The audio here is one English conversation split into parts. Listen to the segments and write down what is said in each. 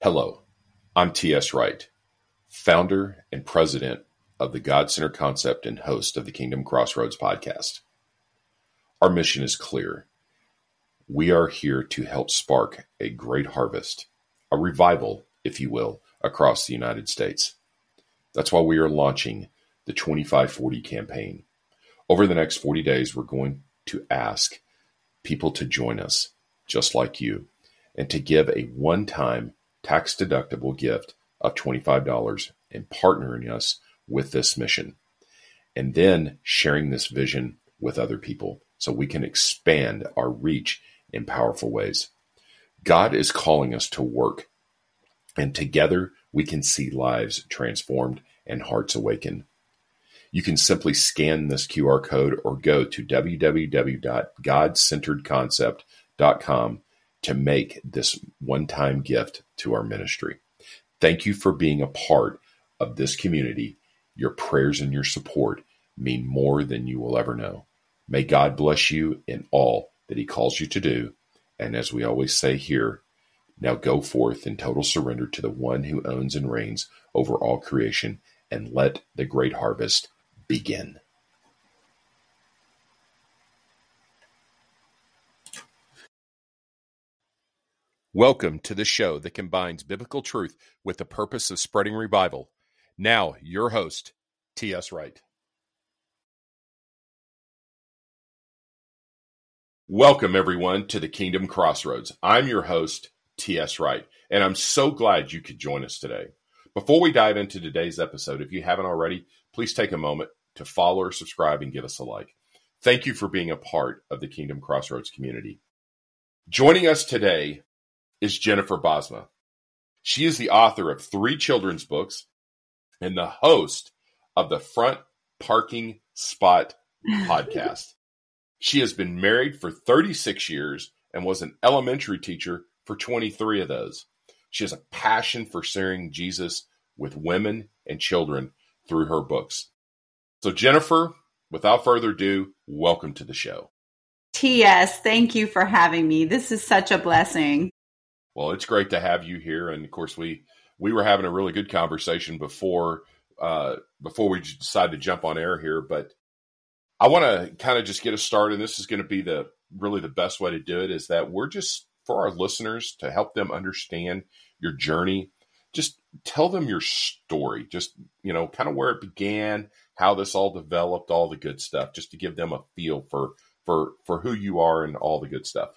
Hello, I'm T.S. Wright, founder and president of the God-Centered Concept and host of the Kingdom Crossroads podcast. Our mission is clear. We are here to help spark a great harvest, a revival, if you will, across the United States. That's why we are launching the 2540 campaign. Over the next 40 days, we're going to ask people to join us, just like you, and to give a one-time tax-deductible gift of $25 and partnering us with this mission. And then sharing this vision with other people so we can expand our reach in powerful ways. God is calling us to work, and together we can see lives transformed and hearts awakened. You can simply scan this QR code or go to www.godcenteredconcept.com to make this one-time gift to our ministry. Thank you for being a part of this community. Your prayers and your support mean more than you will ever know. May God bless you in all that He calls you to do. And as we always say here, now go forth in total surrender to the one who owns and reigns over all creation, and let the great harvest begin. Welcome to the show that combines biblical truth with the purpose of spreading revival. Now, your host, T.S. Wright. Welcome, everyone, to the Kingdom Crossroads. I'm your host, T.S. Wright, and I'm so glad you could join us today. Before we dive into today's episode, if you haven't already, please take a moment to follow or subscribe and give us a like. Thank you for being a part of the Kingdom Crossroads community. Joining us today is Jennifer Bosma. She is the author of 3 children's books and the host of the Front Parking Spot podcast. She has been married for 36 years and was an elementary teacher for 23 of those. She has a passion for sharing Jesus with women and children through her books. So Jennifer, without further ado, welcome to the show. T.S., thank you for having me. This is such a blessing. Well, it's great to have you here. And of course, we were having a really good conversation before we decided to jump on air here. But I want to kind of just get us started. And this is going to be really the best way to do it, is that we're just, for our listeners, to help them understand your journey, just tell them your story, just, kind of where it began, how this all developed, all the good stuff, just to give them a feel for who you are and all the good stuff.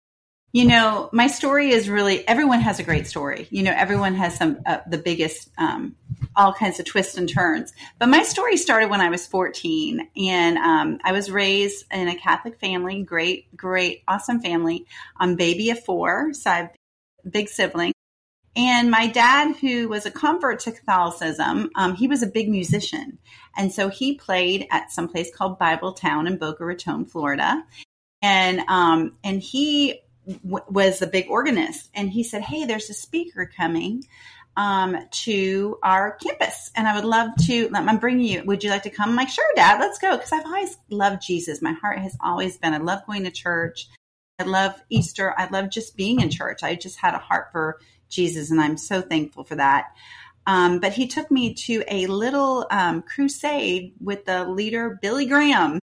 My story is really, everyone has a great story. Everyone has some, the biggest, all kinds of twists and turns. But my story started when I was 14, and I was raised in a Catholic family, great, awesome family. I'm baby of 4, so I have a big sibling. And my dad, who was a convert to Catholicism, he was a big musician. And so he played at some place called Bible Town in Boca Raton, Florida. And he was the big organist, and he said, "Hey, there's a speaker coming to our campus, and I would love to. I'm bringing you. Would you like to come?" I'm like, "Sure, Dad, let's go." Because I've always loved Jesus. My heart has always been. I love going to church. I love Easter. I love just being in church. I just had a heart for Jesus, and I'm so thankful for that. But he took me to a little crusade with the leader Billy Graham.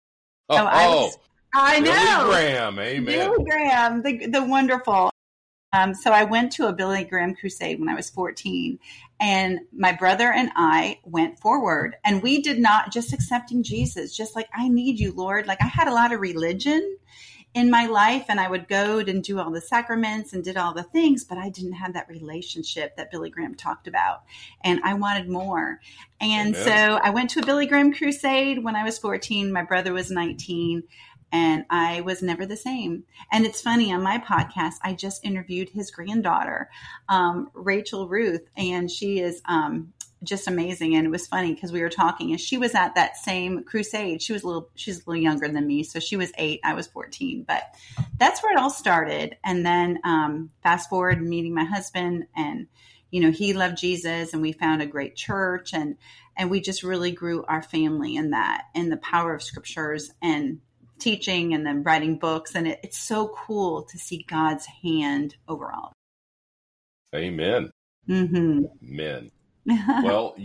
I know. Billy Graham, amen. Billy Graham, the wonderful. So I went to a Billy Graham crusade when I was 14, and my brother and I went forward, and we did not just accepting Jesus, just like, I need you, Lord. Like, I had a lot of religion in my life, and I would go and do all the sacraments and did all the things, but I didn't have that relationship that Billy Graham talked about, and I wanted more. And Amen. So I went to a Billy Graham crusade when I was 14. My brother was 19. And I was never the same. And it's funny, on my podcast, I just interviewed his granddaughter, Rachel Ruth, and she is just amazing. And it was funny because we were talking, and she was at that same crusade. She's a little younger than me, so she was 8, I was 14. But that's where it all started. And then fast forward, meeting my husband, and he loved Jesus, and we found a great church, and we just really grew our family in that, in the power of scriptures and teaching, and then writing books. And it's so cool to see God's hand over all. Amen. Mm-hmm. Men. Well,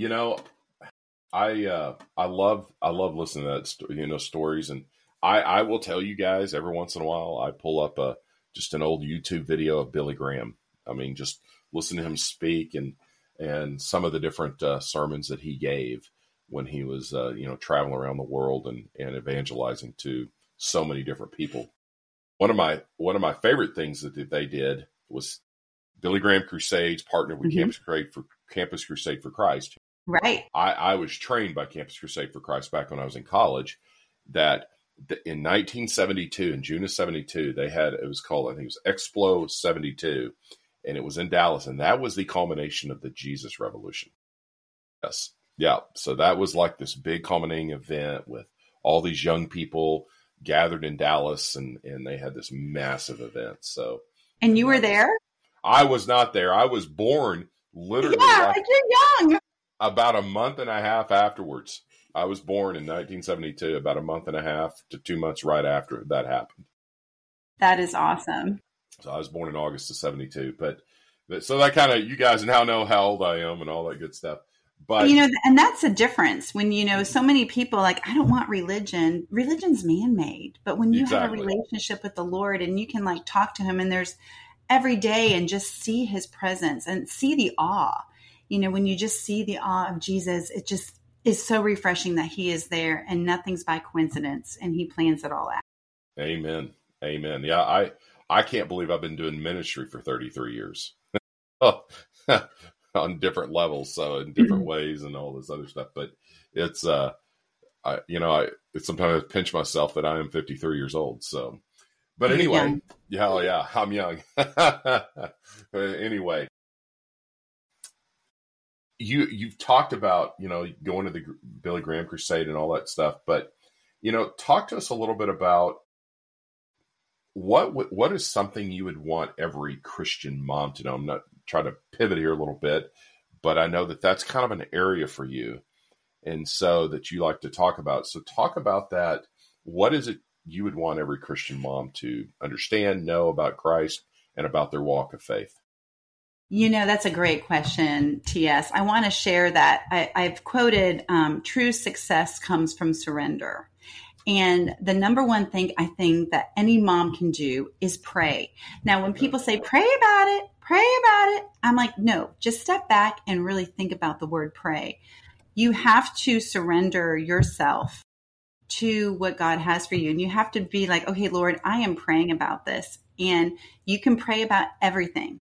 I love listening to that stories, and I will tell you guys every once in a while I pull up just an old YouTube video of Billy Graham. I mean, just listen to him speak and some of the different sermons that he gave when he was traveling around the world and evangelizing to so many different people. One of my favorite things that they did was Billy Graham Crusades partnered with Mm-hmm. Campus Crusade for Christ. Right. I was trained by Campus Crusade for Christ back when I was in college. That in 1972, in June of 72, they had, it was called, I think it was Explo 72, and it was in Dallas, and that was the culmination of the Jesus Revolution. Yes, yeah. So that was like this big culminating event with all these young people gathered in Dallas, and they had this massive event. So, And you were there? I was not there. I was born literally Yeah, like you're young. about a month and a half afterwards. I was born in 1972, about a month and a half to 2 months right after that happened. That is awesome. So I was born in August of 72. But so that kind of, you guys now know how old I am and all that good stuff. But and that's a difference when, so many people like, I don't want religion. Religion's man-made. But when you have a relationship with the Lord and you can like talk to him and there's every day and just see his presence and see the awe, when you just see the awe of Jesus, it just is so refreshing that he is there and nothing's by coincidence and he plans it all out. Amen. Amen. Yeah. I can't believe I've been doing ministry for 33 years. On different levels, so in different ways and all this other stuff. But it's, I sometimes pinch myself that I am 53 years old. So, but anyway, yeah, I'm young. But anyway, you've talked about, going to the Billy Graham Crusade and all that stuff, but, talk to us a little bit about what is something you would want every Christian mom to know. I'm not trying to pivot here a little bit, but I know that that's kind of an area for you, and so that you like to talk about. So talk about that. What is it you would want every Christian mom to understand, know about Christ, and about their walk of faith? That's a great question, T.S. I want to share that. I've quoted, true success comes from surrender. And the number one thing I think that any mom can do is pray. Now, when people say, pray about it, I'm like, no, just step back and really think about the word pray. You have to surrender yourself to what God has for you. And you have to be like, okay, Lord, I am praying about this. And you can pray about everything.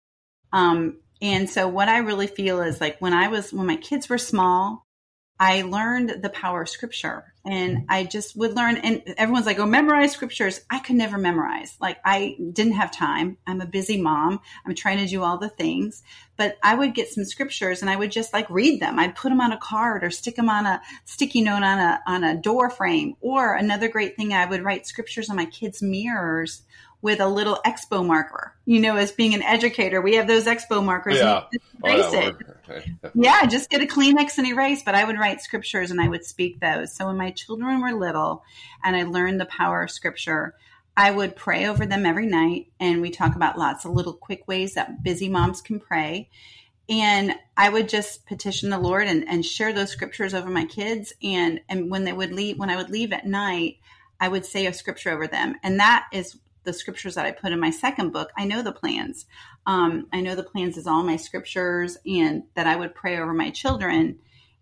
And so what I really feel is like when my kids were small, I learned the power of scripture, and I just would learn, and everyone's like, oh, memorize scriptures. I could never memorize. Like I didn't have time. I'm a busy mom. I'm trying to do all the things, but I would get some scriptures and I would just like read them. I'd put them on a card or stick them on a sticky note on a door frame. Or another great thing, I would write scriptures on my kids' mirrors with a little expo marker. As being an educator, we have those expo markers. Yeah. And erase it. Yeah, just get a Kleenex and erase. But I would write scriptures and I would speak those. So when my children were little and I learned the power of scripture, I would pray over them every night. And we talk about lots of little quick ways that busy moms can pray. And I would just petition the Lord and share those scriptures over my kids. And when I would leave at night, I would say a scripture over them. And that is the scriptures that I put in my second book. I Know the Plans. I Know the Plans is all my scriptures, and that I would pray over my children.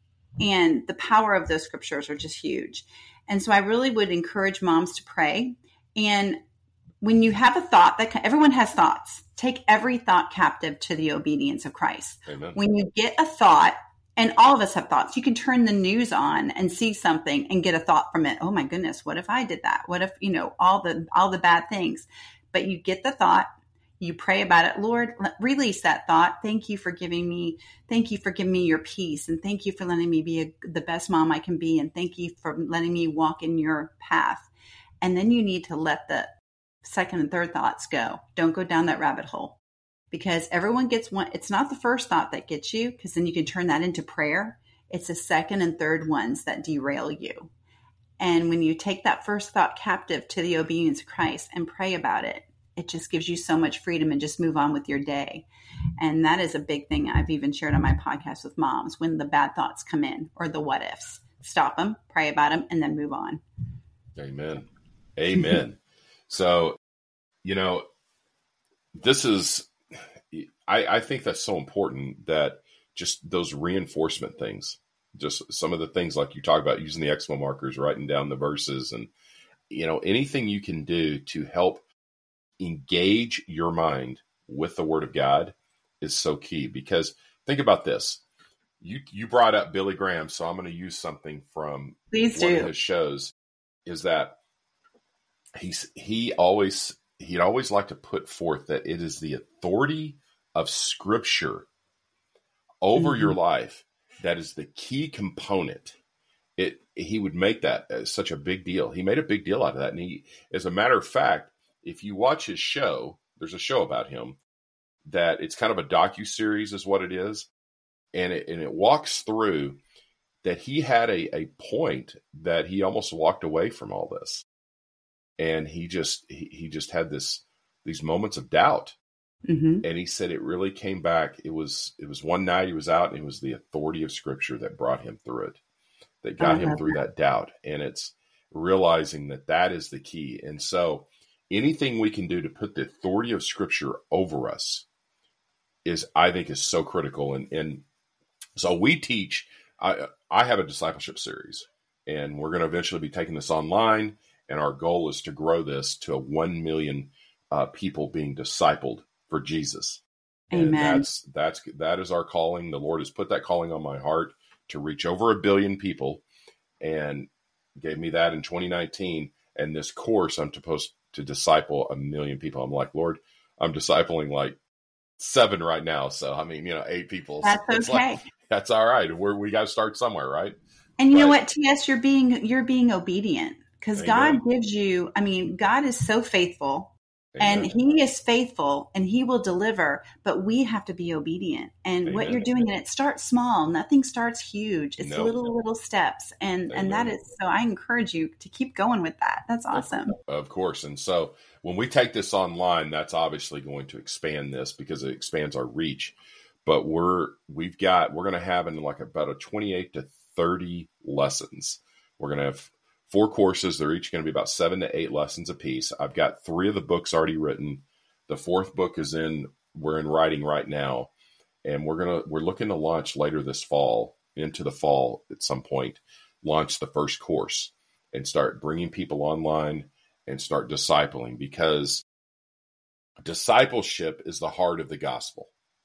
And the power of those scriptures are just huge. And so I really would encourage moms to pray. And when you have a thought, that everyone has thoughts, take every thought captive to the obedience of Christ. Amen. When you get a thought, and all of us have thoughts. You can turn the news on and see something and get a thought from it. Oh my goodness, what if I did that? What if, all the bad things? But you get the thought, you pray about it. Lord, release that thought. Thank you for giving me your peace. And thank you for letting me be the best mom I can be. And thank you for letting me walk in your path. And then you need to let the second and third thoughts go. Don't go down that rabbit hole. Because everyone gets one. It's not the first thought that gets you, because then you can turn that into prayer. It's the second and third ones that derail you. And when you take that first thought captive to the obedience of Christ and pray about it, it just gives you so much freedom and just move on with your day. And that is a big thing I've even shared on my podcast with moms. When the bad thoughts come in or the what ifs, stop them, pray about them, and then move on. Amen. Amen. So, this is, I think that's so important, that just those reinforcement things, just some of the things like you talk about, using the exclamation markers, writing down the verses, and, anything you can do to help engage your mind with the Word of God is so key. Because think about this. You brought up Billy Graham, so I'm going to use something from one of his shows, is that he'd always like to put forth that it is the authority of Scripture over your life that is the key component. He would make that such a big deal. He made a big deal out of that. And he, as a matter of fact, if you watch his show, there's a show about him that it's kind of a docuseries is what it is. And it walks through that he had a point that he almost walked away from all this. And he just had these moments of doubt. And he said it really came back. It was one night he was out, and it was the authority of Scripture that brought him through it, that got him through that doubt. And it's realizing that is the key. And so anything we can do to put the authority of Scripture over us I think is so critical. And so we teach, I have a discipleship series, and we're going to eventually be taking this online. And our goal is to grow this to 1 million people being discipled for Jesus. Amen. And that is our calling. The Lord has put that calling on my heart to reach over 1 billion people, and gave me that in 2019. And this course, I'm supposed to disciple 1 million people. I'm like, Lord, I'm discipling like 7 right now. So, 8 people. That's okay. That's all right. We got to start somewhere, right? And you know what, T.S., you're being obedient, because God gives you, God is so faithful. Amen. And He is faithful, and He will deliver, but we have to be obedient. And Amen. What you're doing, and it starts small. Nothing starts huge. It's little steps. And that is, so I encourage you to keep going with that. That's awesome. Of course. And so when we take this online, that's obviously going to expand this, because it expands our reach. But we're going to have in like about a 28 to 30 lessons. We're going to have 4 courses. They're each going to be about 7 to 8 lessons apiece. I've got 3 of the books already written. The 4th book we're in writing right now. And we're looking to launch later this fall, into the fall at some point, launch the first course and start bringing people online and start discipling, because discipleship is the heart of the gospel.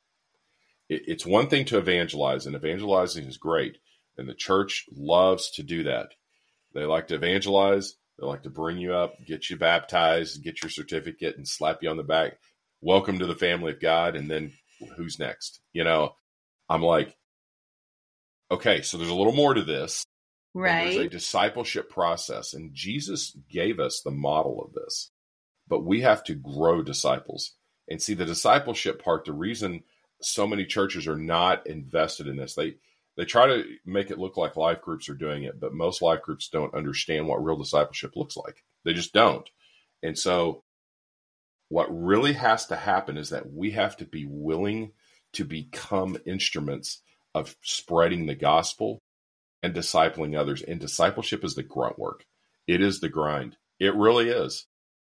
It's one thing to evangelize, and evangelizing is great. And the church loves to do that. They like to evangelize. They like to bring you up, get you baptized, get your certificate, and slap you on the back. Welcome to the family of God. And then who's next? I'm like, okay, so there's a little more to this. Right. There's a discipleship process. And Jesus gave us the model of this. But we have to grow disciples. And see, the discipleship part, the reason so many churches are not invested in this, they try to make it look like life groups are doing it, but most life groups don't understand what real discipleship looks like. They just don't. And so what really has to happen is that we have to be willing to become instruments of spreading the gospel and discipling others. And discipleship is the grunt work. It is the grind. It really is.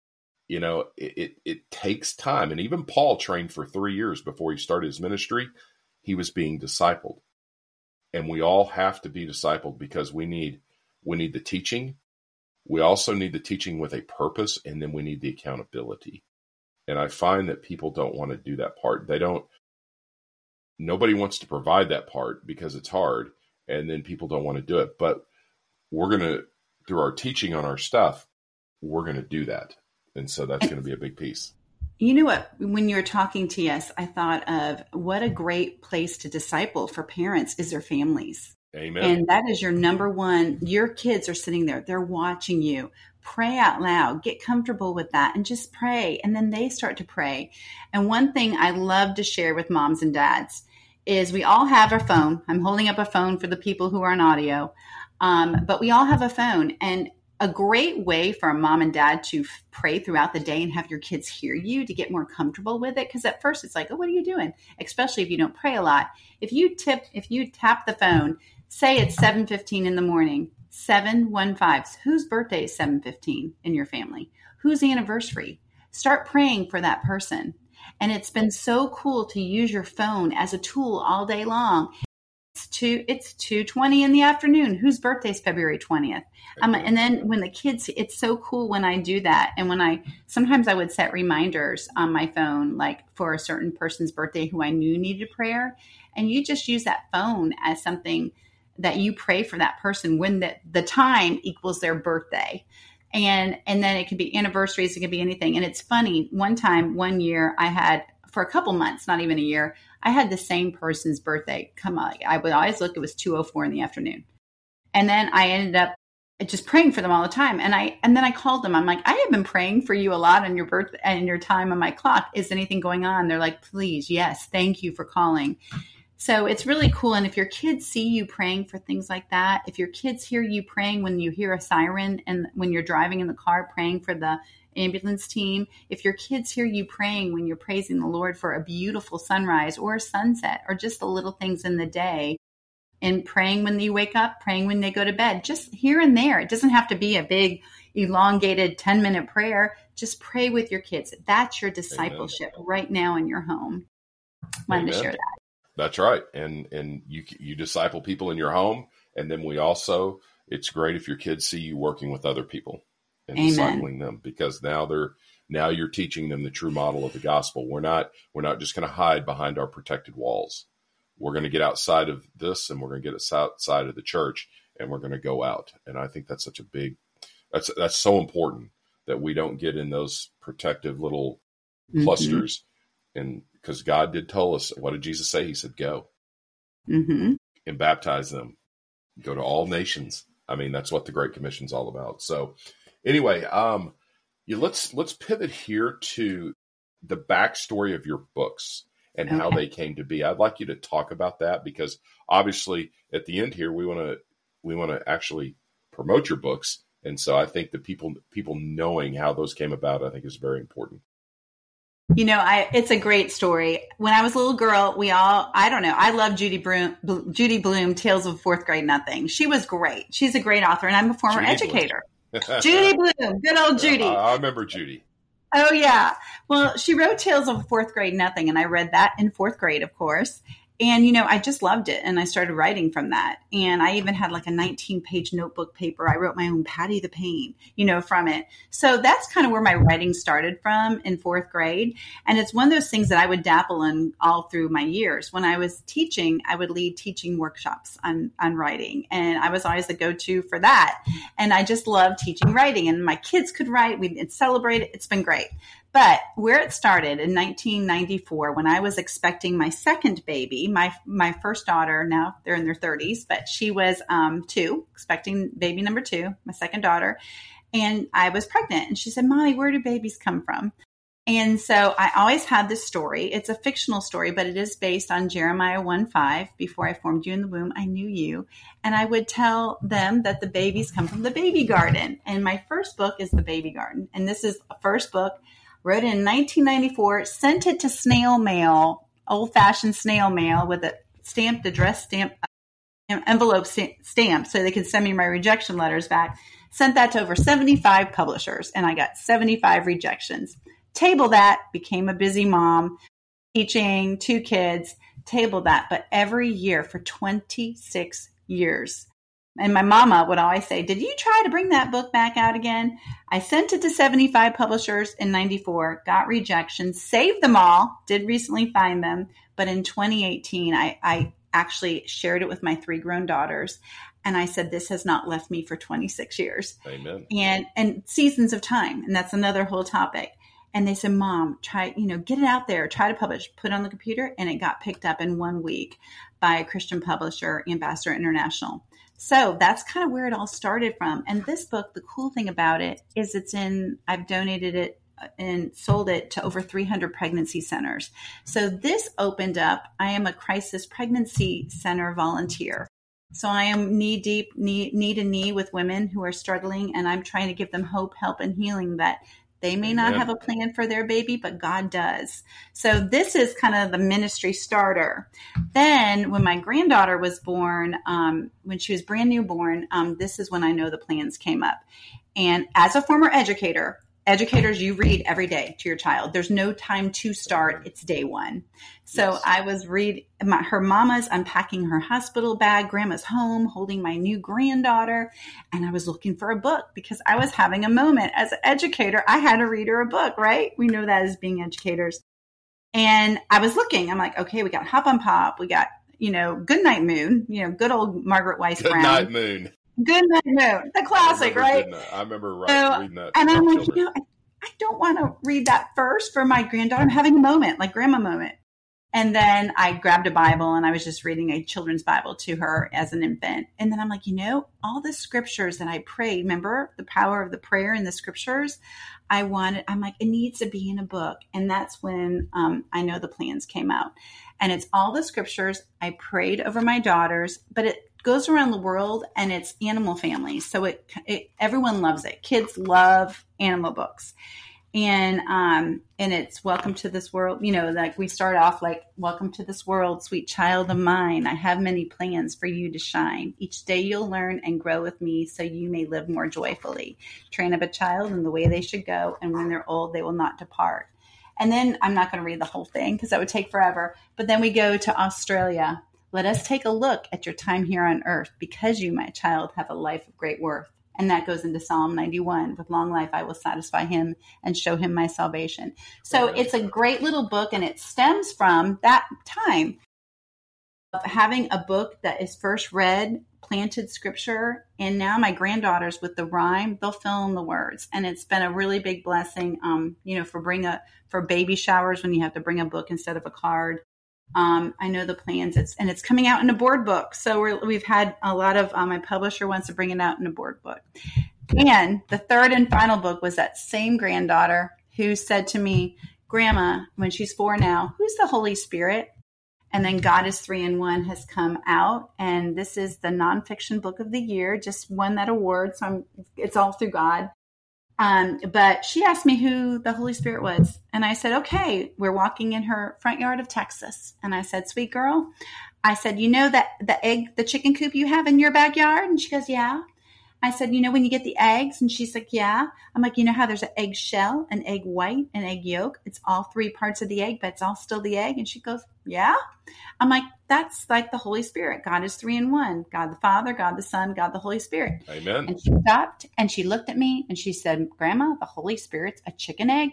It takes time. And even Paul trained for 3 years before he started his ministry. He was being discipled. And we all have to be discipled, because we need the teaching. We also need the teaching with a purpose, and then we need the accountability. And I find that people don't want to do that part. Nobody wants to provide that part because it's hard, and then people don't want to do it. But through our teaching on our stuff, we're going to do that. And so that's going to be a big piece. You know what? When you were talking to us, I thought of what a great place to disciple for parents is their families. Amen. And that is your number one. Your kids are sitting there. They're watching you. Pray out loud. Get comfortable with that and just pray. And then they start to pray. And one thing I love to share with moms and dads is we all have our phone. I'm holding up a phone for the people who are on audio. But we all have a phone. And a great way for a mom and dad to pray throughout the day and have your kids hear you to get more comfortable with it. Because at first it's like, oh, what are you doing? Especially if you don't pray a lot. If you tap the phone, say it's 7:15 in the morning, 715. Whose birthday is 7:15 in your family? Whose anniversary? Start praying for that person. And it's been so cool to use your phone as a tool all day long. It's 2:20 in the afternoon. Whose birthday is February 20th? And then when the kids, it's so cool when I do that. And sometimes I would set reminders on my phone, like for a certain person's birthday who I knew needed prayer. And you just use that phone as something that you pray for that person when the time equals their birthday. And then it could be anniversaries. It could be anything. And it's funny. One year I had, for a couple months, not even a year, I had the same person's birthday come up. I would always look, it was 2:04 in the afternoon. And then I ended up just praying for them all the time. And then I called them. I'm like, I have been praying for you a lot on your birthday and your time on my clock. Is anything going on? They're like, please. Yes. Thank you for calling. So it's really cool. And if your kids see you praying for things like that, if your kids hear you praying when you hear a siren and when you're driving in the car praying for the ambulance team, if your kids hear you praying when you're praising the Lord for a beautiful sunrise or a sunset or just the little things in the day, and praying when you wake up, praying when they go to bed, just here and there. It doesn't have to be a big elongated 10-minute prayer. Just pray with your kids. That's your discipleship right now in your home. Wanted to share that. That's right. And you disciple people in your home. And then it's great if your kids see you working with other people and discipling them, because now you're teaching them the true model of the gospel. We're not just going to hide behind our protected walls. We're going to get outside of this, and we're going to get outside of the church, and we're going to go out. And I think that's that's so important that we don't get in those protective little clusters. And because God did tell us, what did Jesus say? He said, go and baptize them, go to all nations. I mean, that's what the Great Commission is all about. So anyway, let's pivot here to the backstory of your books and how they came to be. I'd like you to talk about that, because obviously at the end here, we want to actually promote your books. And so I think that people knowing how those came about, I think, is very important. It's a great story. When I was a little girl, I love Judy Blume, Tales of Fourth Grade Nothing. She was great. She's a great author, and I'm a former educator. Judy Blume, good old Judy. I remember Judy. Oh, yeah. Well, she wrote Tales of Fourth Grade Nothing, and I read that in fourth grade, of course. And, I just loved it. And I started writing from that. And I even had like a 19-page notebook paper. I wrote my own Patty the Pain, from it. So that's kind of where my writing started from in fourth grade. And it's one of those things that I would dabble in all through my years. When I was teaching, I would lead teaching workshops on writing. And I was always the go-to for that. And I just loved teaching writing. And my kids could write. We'd celebrate it. It's been great. But where it started in 1994, when I was expecting my second baby, my first daughter, now they're in their 30s, but she was 2, expecting baby number 2, my second daughter, and I was pregnant. And she said, Mommy, where do babies come from? And so I always had this story. It's a fictional story, but it is based on Jeremiah 1:5. Before I formed you in the womb, I knew you. And I would tell them that the babies come from the baby garden. And my first book is The Baby Garden. And this is a first book. Wrote it in 1994, sent it to snail mail, old-fashioned snail mail with a stamped address stamp, envelope stamp, so they could send me my rejection letters back. Sent that to over 75 publishers, and I got 75 rejections. Table that, became a busy mom, teaching 2 kids, table that, but every year for 26 years. And my mama would always say, did you try to bring that book back out again? I sent it to 75 publishers in 94, got rejections, saved them all, did recently find them. But in 2018, I actually shared it with my 3 grown daughters. And I said, this has not left me for 26 years. Amen. And seasons of time. And that's another whole topic. And they said, Mom, try, get it out there, try to publish, put it on the computer. And it got picked up in 1 week by a Christian publisher, Ambassador International. So that's kind of where it all started from. And this book, the cool thing about it is I've donated it and sold it to over 300 pregnancy centers. So this opened up, I am a crisis pregnancy center volunteer. So I am knee deep, knee to knee with women who are struggling, and I'm trying to give them hope, help, and healing that they may not have a plan for their baby, but God does. So this is kind of the ministry starter. Then when my granddaughter was born, when she was brand new born, this is when I know the plans came up. And as a former educators, you read every day to your child. There's no time to start. It's day one. So yes. I was her mama's unpacking her hospital bag. Grandma's home holding my new granddaughter. And I was looking for a book because I was having a moment. As an educator, I had to read her a book, right? We know that as being educators. And I was looking. I'm like, okay, we got Hop on Pop. We got, Goodnight Moon, good old Margaret Weiss Brown. Goodnight Moon. Goodnight Moon, the classic, right? I remember reading that. And I'm like, I don't want to read that first for my granddaughter. I'm having a moment, like grandma moment. And then I grabbed a Bible and I was just reading a children's Bible to her as an infant. And then I'm like, all the scriptures that I prayed, remember the power of the prayer in the scriptures? I'm like, it needs to be in a book. And that's when I know the plans came out. And it's all the scriptures I prayed over my daughters, but it goes around the world and it's animal families. So everyone loves it. Kids love animal books. And it's welcome to this world, like we start off like, welcome to this world, sweet child of mine. I have many plans for you to shine. Each day you'll learn and grow with me so you may live more joyfully. Train up a child in the way they should go. And when they're old, they will not depart. And then I'm not going to read the whole thing because that would take forever. But then we go to Australia. Let us take a look at your time here on earth because you, my child, have a life of great worth. And that goes into Psalm 91. With long life, I will satisfy him and show him my salvation. So it's a great little book, and it stems from that time of having a book that is first read, planted scripture. And now my granddaughters with the rhyme, they'll fill in the words. And it's been a really big blessing, for baby showers when you have to bring a book instead of a card. I know the plans. It's coming out in a board book. So we've had a lot of, my publisher wants to bring it out in a board book. And the third and final book was that same granddaughter who said to me, Grandma, when she's 4 now, who's the Holy Spirit? And then God is 3 in 1 has come out. And this is the nonfiction book of the year, just won that award. So it's all through God. But she asked me who the Holy Spirit was. And I said, okay, we're walking in her front yard of Texas. And I said, sweet girl, I said, that the chicken coop you have in your backyard? And she goes, yeah. I said, when you get the eggs? And she's like, yeah. I'm like, how there's an egg shell, an egg white, an egg yolk. It's all 3 parts of the egg, but it's all still the egg. And she goes, yeah. I'm like, that's like the Holy Spirit. God is 3 in 1. God the Father, God the Son, God the Holy Spirit. Amen. And she stopped and she looked at me and she said, Grandma, the Holy Spirit's a chicken egg.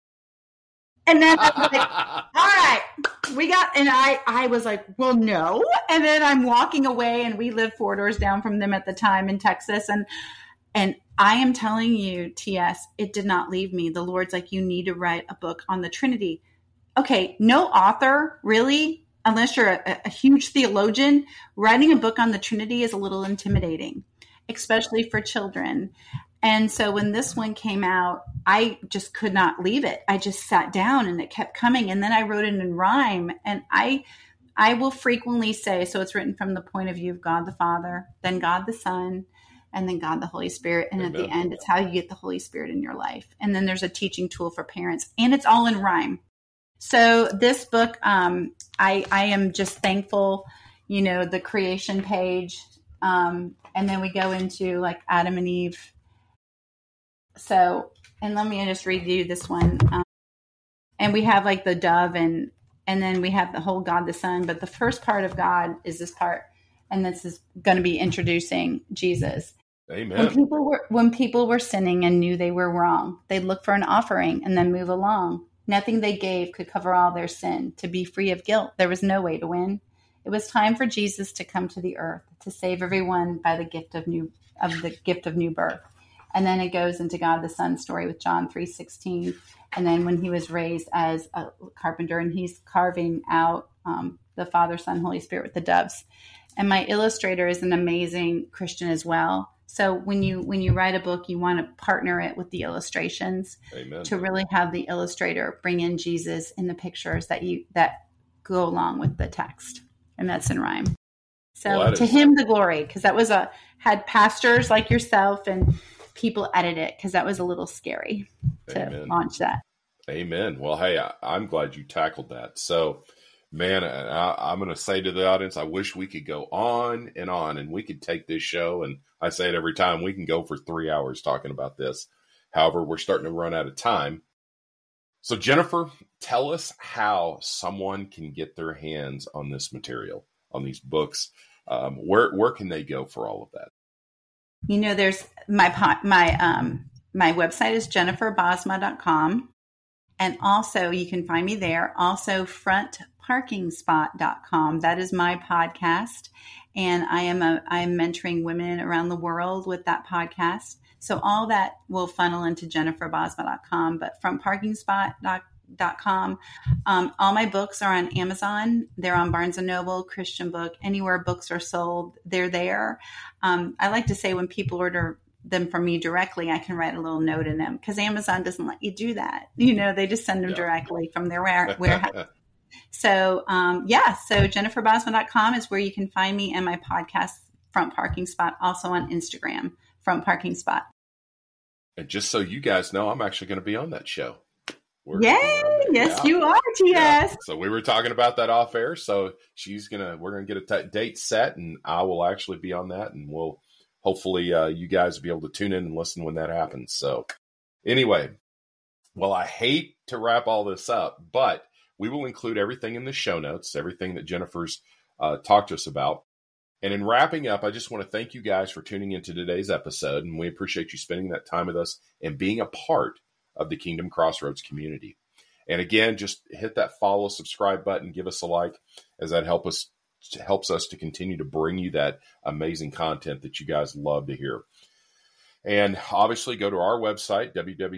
And then I was like, all right, and I was like, well, no. And then I'm walking away, and we lived 4 doors down from them at the time in Texas. And I am telling you, TS, it did not leave me. The Lord's like, you need to write a book on the Trinity. Okay, no author, really, unless you're a huge theologian, writing a book on the Trinity is a little intimidating, especially for children. And so when this one came out, I just could not leave it. I just sat down and it kept coming. And then I wrote it in rhyme. And I will frequently say, so it's written from the point of view of God the Father, then God the Son, and then God the Holy Spirit. And Amen. At the end, it's how you get the Holy Spirit in your life. And then there's a teaching tool for parents. And it's all in rhyme. So this book, I am just thankful, the creation page. And then we go into like Adam and Eve. So, and let me just read you this one. And we have like the dove and then we have the whole God the Son. But the first part of God is this part. And this is going to be introducing Jesus. Amen. When people were sinning and knew they were wrong, they'd look for an offering and then move along. Nothing they gave could cover all their sin. To be free of guilt, there was no way to win. It was time for Jesus to come to the earth to save everyone by the gift of new birth. And then it goes into God the Son story with John 3:16. And then when he was raised as a carpenter and he's carving out the Father, Son, Holy Spirit with the doves. And my illustrator is an amazing Christian as well. So when you write a book, you want to partner it with the illustrations. Amen. To really have the illustrator bring in Jesus in the pictures that go along with the text. And that's in rhyme. So to him, the glory, because that was had pastors like yourself and people edit it, because that was a little scary to launch that. Amen. Well, hey, I'm glad you tackled that. So, man, I'm going to say to the audience, I wish we could go on, and we could take this show, and I say it every time, we can go for 3 hours talking about this. However, we're starting to run out of time. So, Jennifer, tell us how someone can get their hands on this material, on these books. Where can they go for all of that? There's my website is jenniferbosma.com. And also you can find me there. Also frontparkingspot.com. That is my podcast. And I am mentoring women around the world with that podcast. So all that will funnel into jenniferbosma.com, but frontparkingspot.com. All my books are on Amazon. They're on Barnes & Noble, Christian Book, anywhere books are sold, they're there. I like to say when people order them from me directly, I can write a little note in them, because Amazon doesn't let you do that. They just send them directly from their warehouse. So, so jenniferbosma.com is where you can find me, and my podcast, Front Parking Spot, also on Instagram, Front Parking Spot. And just so you guys know, I'm actually going to be on that show. Yay! Yes, you are, TS. Yeah. So we were talking about that off air. So we're going to get a date set, and I will actually be on that, and we'll hopefully you guys will be able to tune in and listen when that happens. So anyway, well, I hate to wrap all this up, but we will include everything in the show notes, everything that Jennifer's talked to us about. And in wrapping up, I just want to thank you guys for tuning into today's episode, and we appreciate you spending that time with us and being a part of the Kingdom Crossroads community. And again, just hit that follow, subscribe button, give us a like, as that helps us to continue to bring you that amazing content that you guys love to hear. And obviously go to our website,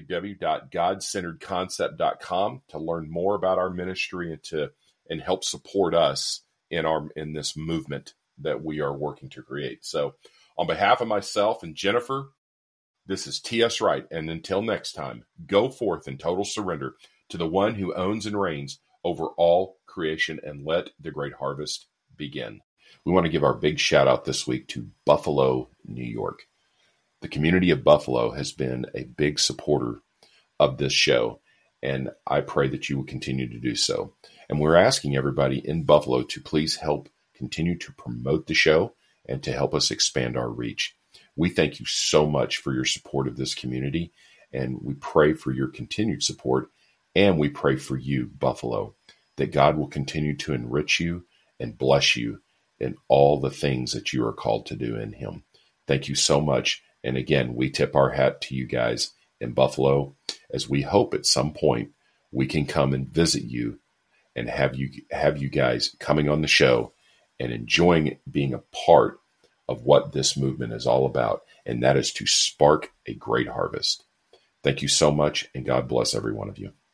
www.godcenteredconcept.com, to learn more about our ministry and help support us in this movement that we are working to create. So on behalf of myself and Jennifer, this is T.S. Wright, and until next time, go forth in total surrender to the one who owns and reigns over all creation, and let the great harvest begin. We want to give our big shout out this week to Buffalo, New York. The community of Buffalo has been a big supporter of this show, and I pray that you will continue to do so. And we're asking everybody in Buffalo to please help continue to promote the show and to help us expand our reach. We thank you so much for your support of this community, and we pray for your continued support, and we pray for you, Buffalo, that God will continue to enrich you and bless you in all the things that you are called to do in Him. Thank you so much. And again, we tip our hat to you guys in Buffalo, as we hope at some point we can come and visit you and have you guys coming on the show and enjoying being a part of what this movement is all about, and that is to spark a great harvest. Thank you so much, and God bless every one of you.